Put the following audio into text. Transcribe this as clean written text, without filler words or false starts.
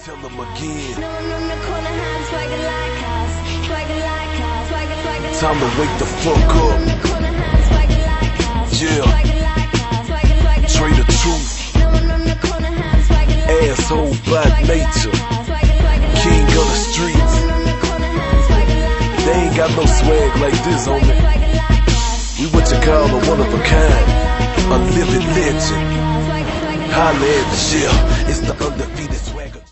tell them again. Time to wake the fuck up. Yeah. Trade the truth. Asshole by nature. King of the streets. They ain't got no swag like this, homie. We what you call a one of a kind, a living legend. Holla at the shell, it's the